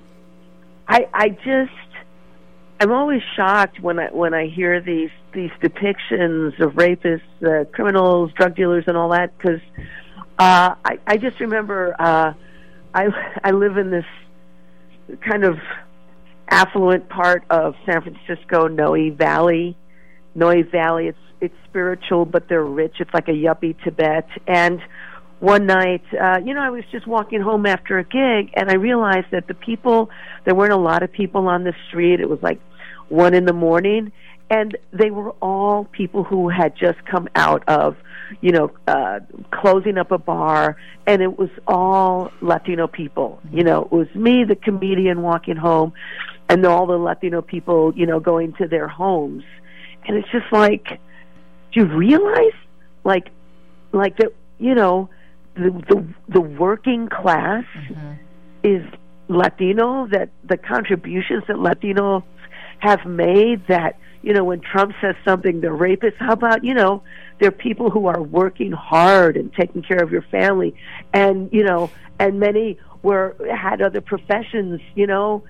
I, I just, I'm always shocked when I when I hear these these depictions of rapists, uh, criminals, drug dealers, and all that. Because uh, I I just remember uh, I I live in this kind of affluent part of San Francisco, Noe Valley. Noe Valley. It's it's spiritual, but they're rich. It's like a yuppie Tibet. And one night, uh, you know, I was just walking home after a gig, and I realized that the people, there weren't a lot of people on the street. It was like one in the morning, and they were all people who had just come out of, you know, uh, closing up a bar, and it was all Latino people. You know, it was me, the comedian, walking home, and all the Latino people, you know, going to their homes. And it's just like, do you realize, like, like that, you know, the the, the working class mm-hmm. is Latino, that the contributions that Latinos have made, that, you know, when Trump says something, they're rapists. How about, you know, they're people who are working hard and taking care of your family, and, you know, and many were had other professions, you know,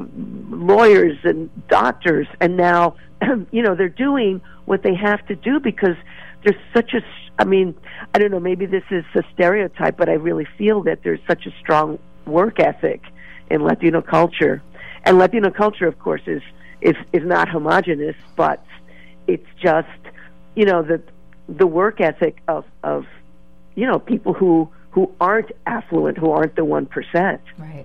lawyers and doctors, and now, you know, they're doing what they have to do because there's such a, I mean, I don't know, maybe this is a stereotype, but I really feel that there's such a strong work ethic in Latino culture. And Latino culture, of course, is is, is not homogenous, but it's just, you know, the the work ethic of, of you know, people who, who aren't affluent, who aren't the one percent. Right.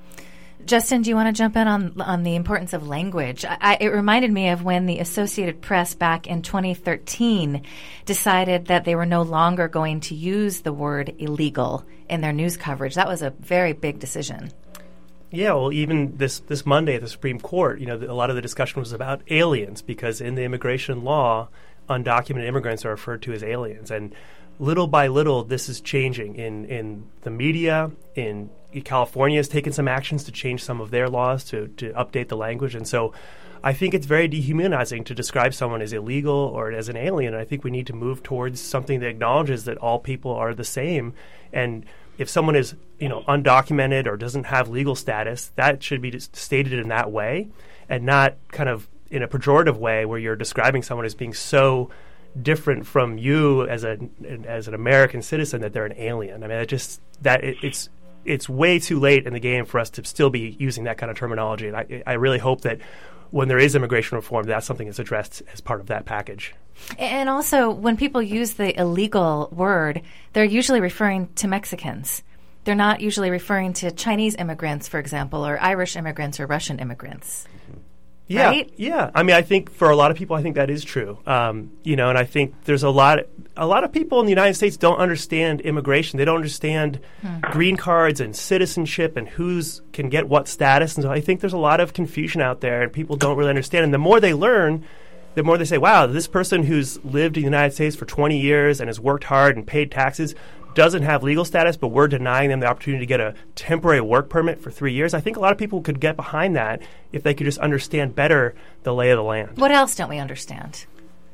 Justin, do you want to jump in on on the importance of language? I, it reminded me of when the Associated Press back in twenty thirteen decided that they were no longer going to use the word illegal in their news coverage. That was a very big decision. Yeah, well, even this, this Monday at the Supreme Court, you know, the, a lot of the discussion was about aliens, because in the immigration law, undocumented immigrants are referred to as aliens. And little by little, this is changing in, in the media. In California has taken some actions to change some of their laws to, to update the language. And so I think it's very dehumanizing to describe someone as illegal or as an alien. And I think we need to move towards something that acknowledges that all people are the same. And if someone is, you know, undocumented or doesn't have legal status, that should be stated in that way, and not kind of in a pejorative way where you're describing someone as being so different from you as a as an American citizen that they're an alien. I mean, it just that it, it's it's way too late in the game for us to still be using that kind of terminology. And I I really hope that when there is immigration reform, that's something that's addressed as part of that package. And also, when people use the illegal word, they're usually referring to Mexicans. They're not usually referring to Chinese immigrants, for example, or Irish immigrants or Russian immigrants. Yeah, right? yeah. I mean, I think for a lot of people, I think that is true. Um, you know, and I think there's a lot, a lot of people in the United States don't understand immigration. They don't understand hmm. green cards and citizenship and who's can get what status. And so I think there's a lot of confusion out there, and people don't really understand. And the more they learn, the more they say, wow, this person who's lived in the United States for twenty years and has worked hard and paid taxes doesn't have legal status, but we're denying them the opportunity to get a temporary work permit for three years. I think a lot of people could get behind that if they could just understand better the lay of the land. What else don't we understand?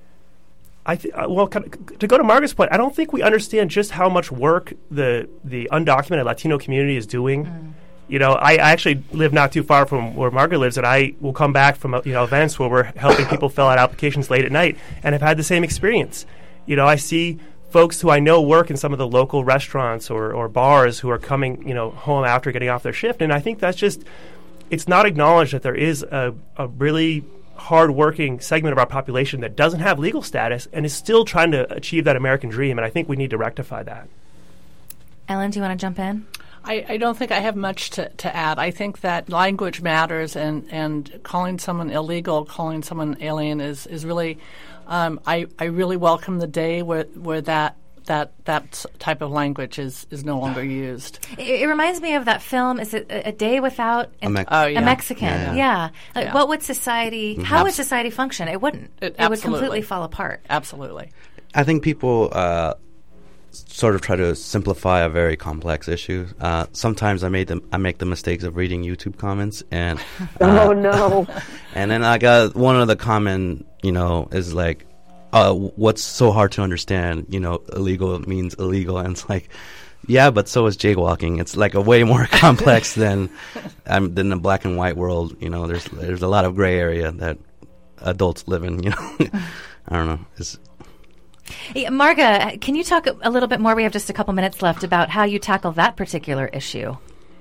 I th- uh, well, to go to Margaret's point, I don't think we understand just how much work the the undocumented Latino community is doing. Mm. You know, I, I actually live not too far from where Margaret lives, and I will come back from uh, you know events where we're helping people fill out applications late at night, and have had the same experience. You know, I see folks who I know work in some of the local restaurants or, or bars who are coming, you know, home after getting off their shift, and I think that's just, it's not acknowledged that there is a, a really hard-working segment of our population that doesn't have legal status and is still trying to achieve that American dream, and I think we need to rectify that. Ellen, do you want to jump in? I, I don't think I have much to, to add. I think that language matters, and, and calling someone illegal, calling someone alien is, is really um, I, I really welcome the day where where that that that type of language is, is no longer used. It, it reminds me of that film, is it A, a Day Without a, Me- oh, yeah. a Mexican? Yeah. yeah. Like, yeah. What would society, mm-hmm. how would society function? It wouldn't. It, it would completely fall apart. Absolutely. I think people uh, sort of try to simplify a very complex issue. Uh, sometimes I made them. I make the mistakes of reading YouTube comments, and uh, oh no! And then I got one of the common, you know, is like, uh, "What's so hard to understand?" You know, illegal means illegal, and it's like, yeah, but so is jaywalking. It's like a way more complex than um, than the black and white world. You know, there's there's a lot of gray area that adults live in. You know, I don't know. It's, Yeah, Marga, can you talk a little bit more? We have just a couple minutes left about how you tackle that particular issue.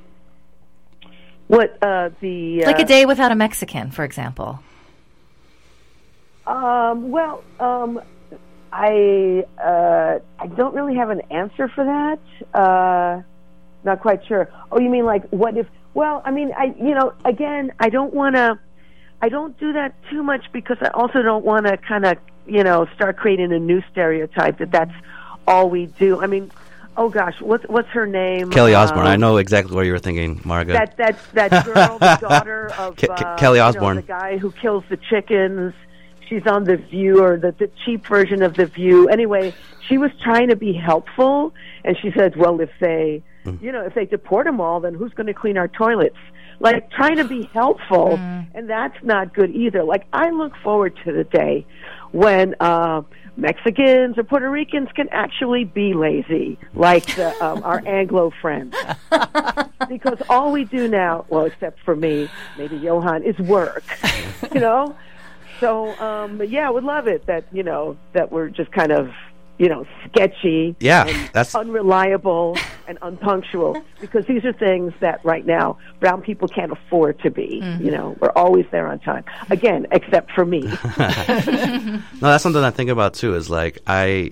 What uh, the uh, like a day without a Mexican, for example. Um, well, um, I uh, I don't really have an answer for that. Uh, not quite sure. Oh, you mean like what if? Well, I mean, I you know, again, I don't want to. I don't do that too much because I also don't want to kind of you know start creating a new stereotype that that's all we do. I mean, oh gosh, what's what's her name? Kelly Osbourne. Um, I know exactly what you were thinking, Marga. That that that girl, the daughter of Ke- uh, Kelly you know, Osbourne, the guy who kills the chickens. She's on The View, or the, the cheap version of The View. Anyway, she was trying to be helpful, and she said, well, if they, mm. you know, if they deport them all, then who's going to clean our toilets? Like, trying to be helpful, mm. and that's not good either. Like, I look forward to the day when uh, Mexicans or Puerto Ricans can actually be lazy, like the, um, our Anglo friends. Because all we do now, well, except for me, maybe Johan, is work, you know? So, um, yeah, I would love it that, you know, that we're just kind of, you know, sketchy, yeah, and that's unreliable and unpunctual, because these are things that right now brown people can't afford to be. Mm-hmm. You know, we're always there on time. Again, except for me. No, that's something I think about, too, is like I,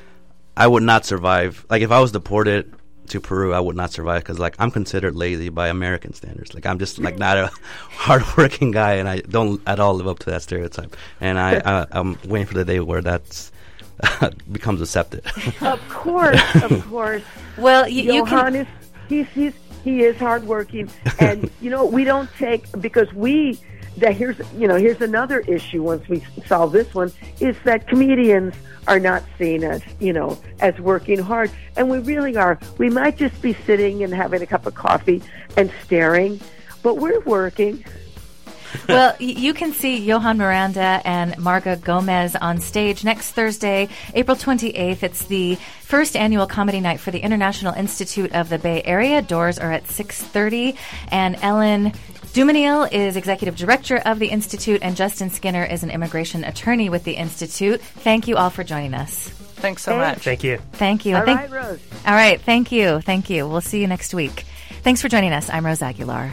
I would not survive. Like, if I was deported to Peru, I would not survive because, like, I'm considered lazy by American standards. Like, I'm just, like, not a hardworking guy, and I don't at all live up to that stereotype. And I, I, I'm waiting for the day where that's becomes accepted. Of course, of course. Well, y- you Johan can... is, he's, he's, he is hardworking. And, you know, we don't take, because we, that here's, you know, here's another issue once we solve this one, is that comedians are not seen as, you know, as working hard. And we really are. We might just be sitting and having a cup of coffee and staring, but we're working. Well, y- you can see Johan Miranda and Marga Gomez on stage next Thursday, April twenty-eighth. It's the first annual comedy night for the International Institute of the Bay Area. Doors are at six thirty. And Ellen Dumeniel is executive director of the Institute, and Justin Skinner is an immigration attorney with the Institute. Thank you all for joining us. Thanks so Hey. much. Thank you. Thank you. All Thank- right, Rose. All right. Thank you. Thank you. We'll see you next week. Thanks for joining us. I'm Rose Aguilar.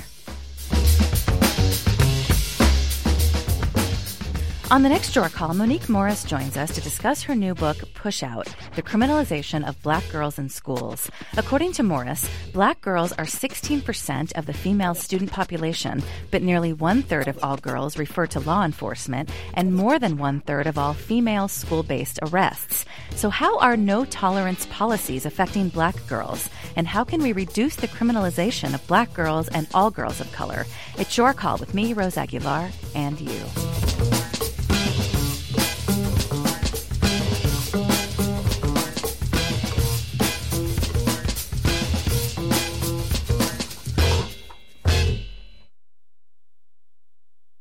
On the next Your Call, Monique Morris joins us to discuss her new book, Push Out, The Criminalization of Black Girls in Schools. According to Morris, black girls are sixteen percent of the female student population, but nearly one-third of all girls refer to law enforcement, and more than one-third of all female school-based arrests. So how are no-tolerance policies affecting black girls? And how can we reduce the criminalization of black girls and all girls of color? It's Your Call with me, Rose Aguilar, and you.